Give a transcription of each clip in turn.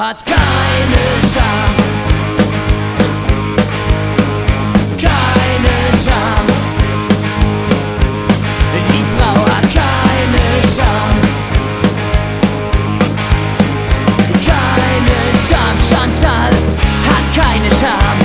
hat keine Scham. Keine Scham. Die Frau hat keine Scham. Keine Scham. Chantal hat keine Scham.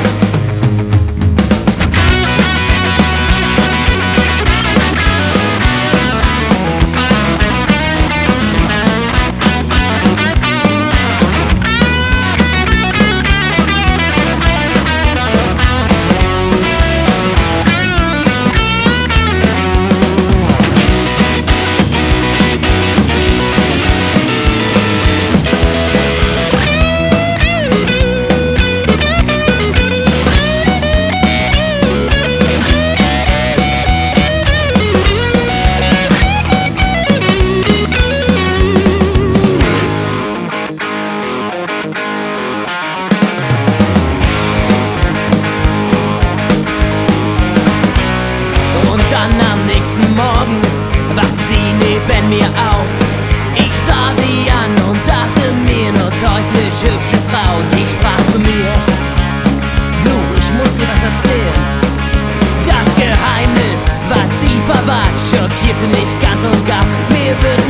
Am nächsten Morgen wacht sie neben mir auf. Ich sah sie an und dachte mir, nur teuflisch hübsche Frau. Sie sprach zu mir: Du, ich muss dir was erzählen. Das Geheimnis, was sie verbarg, schockierte mich ganz und gar. Mir wird